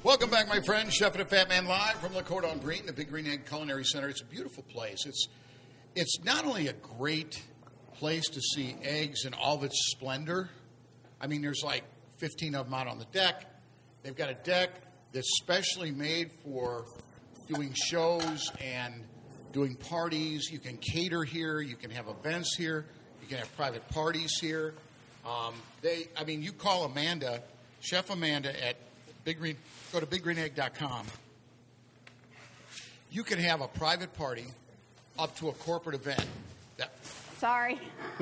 Welcome back, my friends. Chef and a Fat Man live from Le Cordon Green, the Big Green Egg Culinary Center. It's a beautiful place. It's not only a great place to see eggs in all of its splendor. I mean, there's like 15 of them out on the deck. They've got a deck that's specially made for doing shows and doing parties. You can cater here. You can have events here. You can have private parties here. You call Amanda, Chef Amanda at Big Green. Go to biggreenegg.com. You can have a private party up to a corporate event. Sorry.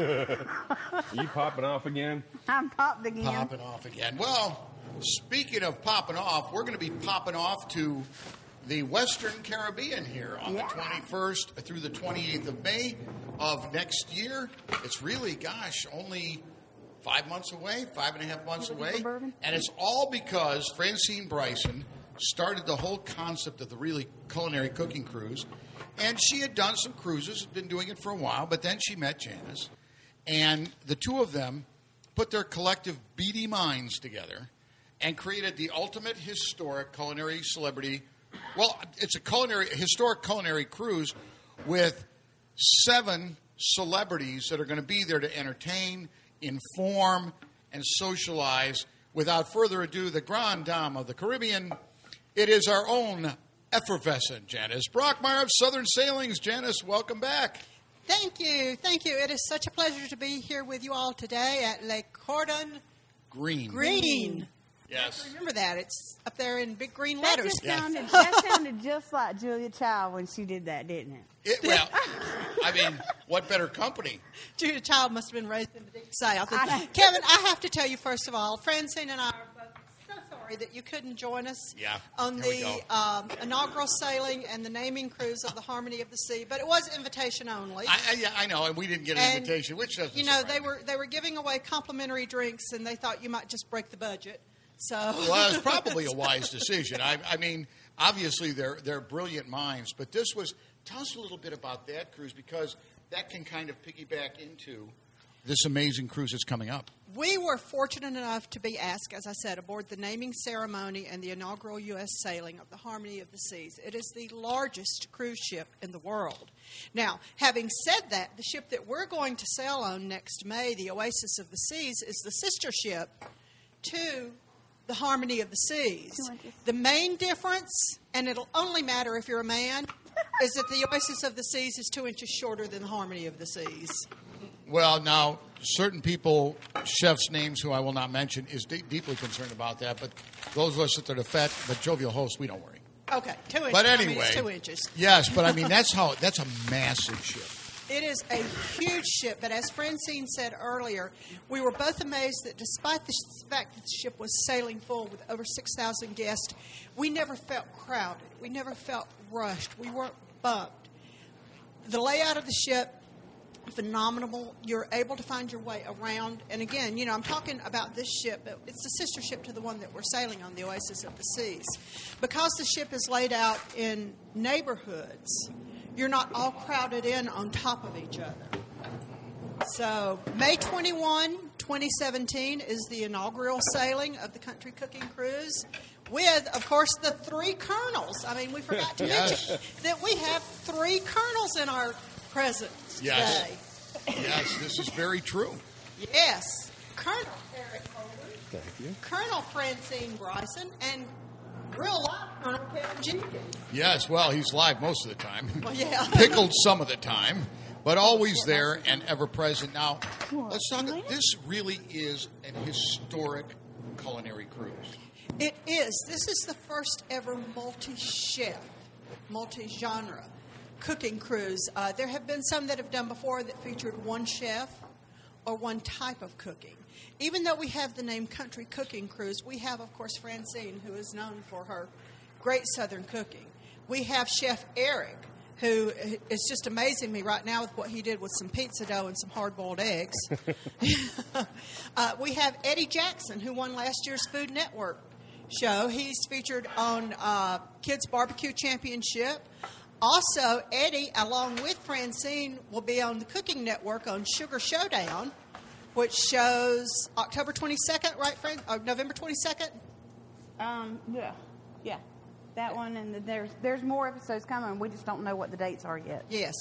You popping off again? I'm popping again. Popping off again. Well, speaking of popping off, we're going to be popping off to the Western Caribbean here on the 21st through the 28th of May of next year. It's really, only 5 months away, 5.5 months away. And it's all because Francine Bryson started the whole concept of the really culinary cooking cruise. And she had done some cruises, been doing it for a while, but then she met Janice. And the two of them put their collective beady minds together and created the ultimate historic culinary celebrity. Well, it's a historic culinary cruise with 7 celebrities that are going to be there to entertain, inform, and socialize. Without further ado, the Grande Dame of the Caribbean, it is our own effervescent Janice Brockmeyer of Southern Sailings. Janice, welcome back. Thank you. It is such a pleasure to be here with you all today at Le Cordon Green. Yes. Remember that. It's up there in big green letters. That sounded just like Julia Child when she did that, didn't it? What better company? Julia Child must have been raised in the deep south. Kevin, I have to tell you, first of all, Francine and I are both so sorry that you couldn't join us on the inaugural sailing and the naming cruise of the Harmony of the Sea, but it was invitation only. I know, and we didn't get an invitation, which doesn't surprise they were giving away complimentary drinks, and they thought you might just break the budget. Well, it was probably a wise decision. I mean, obviously they're brilliant minds, but this was. Tell us a little bit about that cruise, because that can kind of piggyback into this amazing cruise that's coming up. We were fortunate enough to be asked, as I said, aboard the naming ceremony and the inaugural U.S. sailing of the Harmony of the Seas. It is the largest cruise ship in the world. Now, having said that, the ship that we're going to sail on next May, the Oasis of the Seas, is the sister ship to the Harmony of the Seas. The main difference, and it'll only matter if you're a man, is that the Oasis of the Seas is 2 inches shorter than the Harmony of the Seas. Well, now, certain people, chefs' names who I will not mention, is deeply concerned about that, but those of us that are the fat but jovial hosts, we don't worry. Okay, 2 inches. But anyway, it's 2 inches. Yes, but I mean, that's a massive ship. It is a huge ship, but as Francine said earlier, we were both amazed that despite the fact that the ship was sailing full with over 6,000 guests, we never felt crowded. We never felt rushed. We weren't bumped. The layout of the ship, phenomenal. You're able to find your way around. And again, I'm talking about this ship, but it's the sister ship to the one that we're sailing on, the Oasis of the Seas. Because the ship is laid out in neighborhoods, you're not all crowded in on top of each other. So May 21, 2017 is the inaugural sailing of the Country Cooking Cruise with, of course, the 3 colonels. I mean, we forgot to mention that we have 3 colonels in our presence today. Yes, this is very true. Yes. Colonel Eric Holder. Thank you. Colonel Francine Bryson, and real life Colonel Kevin Jenkins. Yes, well, he's live most of the time. Well, yeah. Pickled some of the time, but always there and ever present. Now, let's talk. This really is an historic culinary cruise. It is. This is the first ever multi-chef, multi-genre cooking cruise. There have been some that have done before that featured one chef or one type of cooking. Even though we have the name Country Cooking Cruise, we have, of course, Francine, who is known for her great Southern cooking. We have Chef Eric, who is just amazing me right now with what he did with some pizza dough and some hard-boiled eggs. We have Eddie Jackson, who won last year's Food Network show. He's featured on Kids Barbecue Championship. Also, Eddie, along with Francine, will be on the Cooking Network on Sugar Showdown, which shows October 22nd, right, Fran? Or November 22nd? Yeah. Yeah, that one, and there's more episodes coming. We just don't know what the dates are yet. Yes.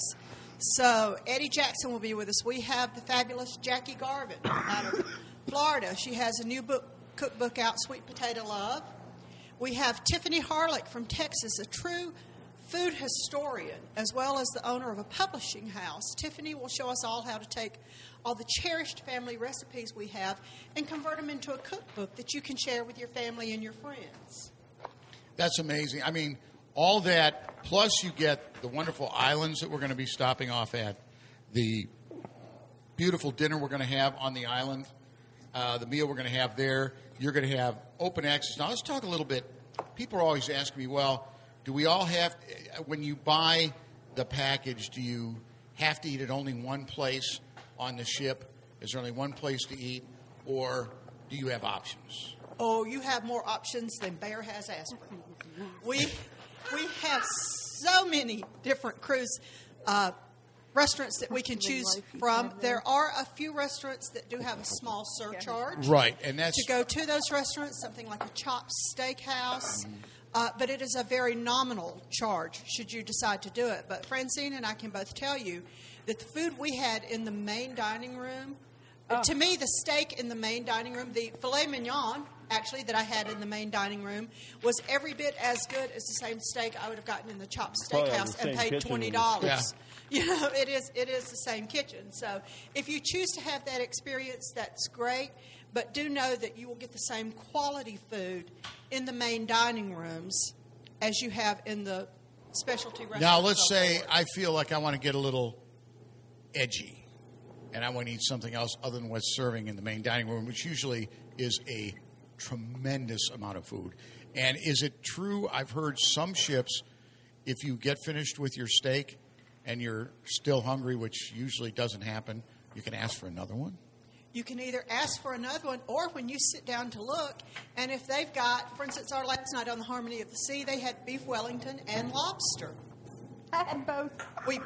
So Eddie Jackson will be with us. We have the fabulous Jackie Garvin out of Florida. She has a new cookbook out, Sweet Potato Love. We have Tiffany Harlick from Texas, a true food historian, as well as the owner of a publishing house. Tiffany will show us all how to take all the cherished family recipes we have and convert them into a cookbook that you can share with your family and your friends. That's amazing. I mean, all that, plus you get the wonderful islands that we're going to be stopping off at, the beautiful dinner we're going to have on the island, the meal we're going to have there. You're going to have open access. Now, let's talk a little bit. People are always asking me, well, do we all have, when you buy the package, do you have to eat at only one place on the ship? Is there only one place to eat? Or do you have options? Oh, you have more options than Bear has aspirin. We have so many different cruise restaurants that we can choose from. There are a few restaurants that do have a small surcharge. Right, and that's to go to those restaurants, something like a Chops Steakhouse. But it is a very nominal charge should you decide to do it. But Francine and I can both tell you that the food we had in the main dining room, to me, the steak in the main dining room, the filet mignon, actually, that I had in the main dining room, was every bit as good as the same steak I would have gotten in the Chops Steakhouse and paid $20. Yeah. You know, it is the same kitchen. So if you choose to have that experience, that's great. But do know that you will get the same quality food in the main dining rooms as you have in the specialty restaurants. Now, let's say I feel like I want to get a little edgy, and I want to eat something else other than what's serving in the main dining room, which usually is a tremendous amount of food. And is it true, I've heard some ships, if you get finished with your steak and you're still hungry, which usually doesn't happen, you can ask for another one? You can either ask for another one, or when you sit down to look, and if they've got, for instance, our last night on the Harmony of the Sea, they had beef Wellington and lobster. I had both. We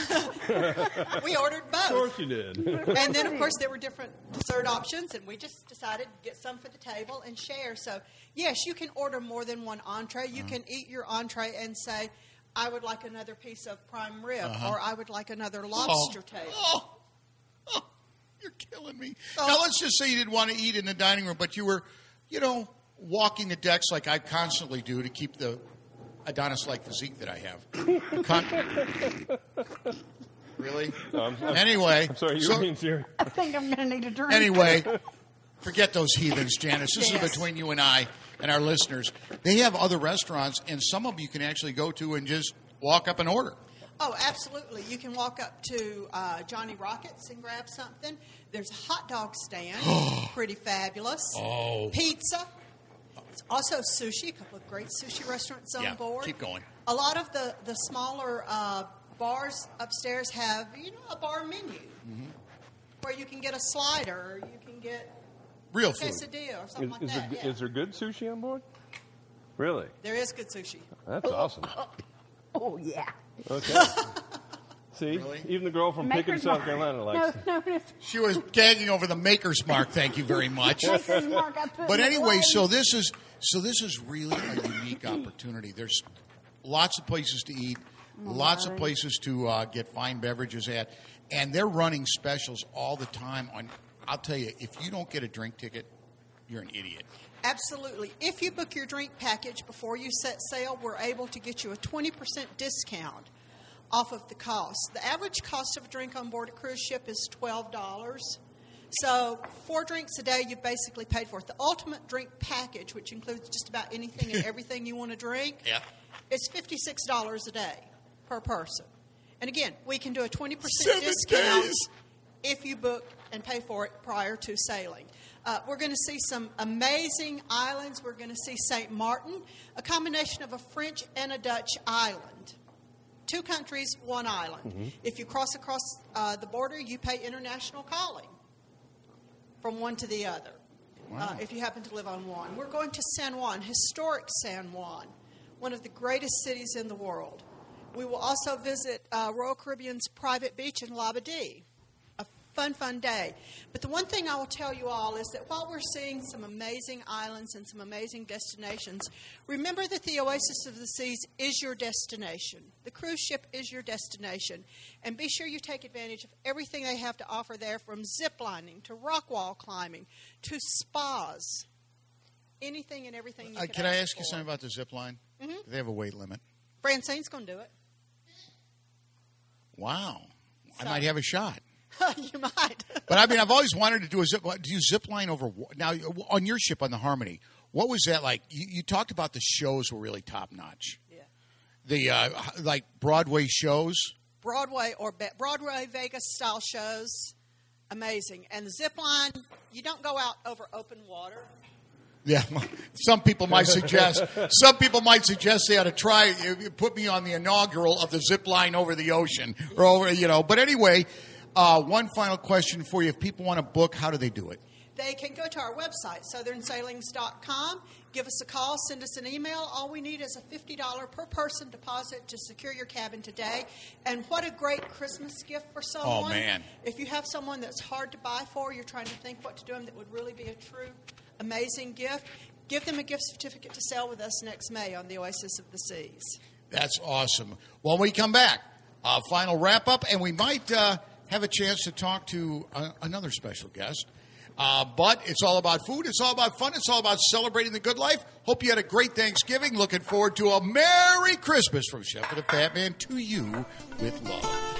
ordered both. Of course you did. And then, of course, there were different dessert options, and we just decided to get some for the table and share. So, yes, you can order more than one entree. You can eat your entree and say, I would like another piece of prime rib, or I would like another lobster tail. You're killing me. Now, let's just say you didn't want to eat in the dining room, but you were, walking the decks like I constantly do to keep the Adonis-like physique that I have. Really? No, anyway. I'm sorry, you're being serious. I think I'm going to need a drink. Anyway, forget those heathens, Janice. This is between you and I and our listeners. They have other restaurants, and some of them you can actually go to and just walk up and order. Oh, absolutely. You can walk up to Johnny Rockets and grab something. There's a hot dog stand. Pretty fabulous. Oh. Pizza. It's also sushi. A couple of great sushi restaurants on board. Keep going. A lot of the smaller bars upstairs have, a bar menu where you can get a slider or you can get real food. Quesadilla or something like that. Is there good sushi on board? Really? There is good sushi. That's awesome. Oh, yeah. Okay. See, Really? even the girl from Pickett, South Carolina likes it. No. She was gagging over the Maker's Mark. Thank you very much. Maker's Mark, I put But it anyway, away. so this is really a unique opportunity. There's lots of places to eat, lots of places to get fine beverages at, and they're running specials all the time. I'll tell you, if you don't get a drink ticket, you're an idiot. Absolutely. If you book your drink package before you set sail, we're able to get you a 20% discount off of the cost. The average cost of a drink on board a cruise ship is $12. So 4 drinks a day, you've basically paid for it. The ultimate drink package, which includes just about anything and everything you want to drink, is $56 a day per person. And again, we can do a 20% discount if you book and pay for it prior to sailing. We're going to see some amazing islands. We're going to see St. Martin, a combination of a French and a Dutch island. 2 countries, 1 island. Mm-hmm. If you cross across the border, you pay international calling from one to the other. Wow. If you happen to live on one. We're going to San Juan, historic San Juan, one of the greatest cities in the world. We will also visit Royal Caribbean's private beach in Labadee, a fun day. But the one thing I will tell you all is that while we're seeing some amazing islands and some amazing destinations, remember that the Oasis of the Seas is your destination. The cruise ship is your destination. And be sure you take advantage of everything they have to offer there, from zip lining to rock wall climbing to spas. Anything and everything you can I ask you something about the zip line? Mm-hmm. Do they have a weight limit? Francine's going to do it. Wow. So, I might have a shot. You might. But I mean, I've always wanted to do a zip line. Do you zip line over? Now, on your ship, on the Harmony, what was that like? You talked about the shows were really top notch. Yeah. The like Broadway shows. Broadway Vegas style shows, amazing. And the zip line, you don't go out over open water. Yeah, some people might suggest they ought to try put me on the inaugural of the zip line over the ocean or over, But anyway, one final question for you: if people want to book, how do they do it? They can go to our website, southernsailings.com. Give us a call, send us an email. All we need is a $50 per person deposit to secure your cabin today. And what a great Christmas gift for someone. Oh, man. If you have someone that's hard to buy for, you're trying to think what to do them that would really be a true, amazing gift, give them a gift certificate to sail with us next May on the Oasis of the Seas. That's awesome. When we come back, final wrap-up, and we might have a chance to talk to another special guest. But it's all about food. It's all about fun. It's all about celebrating the good life. Hope you had a great Thanksgiving. Looking forward to a Merry Christmas from Chef and the Fat Man to you with love.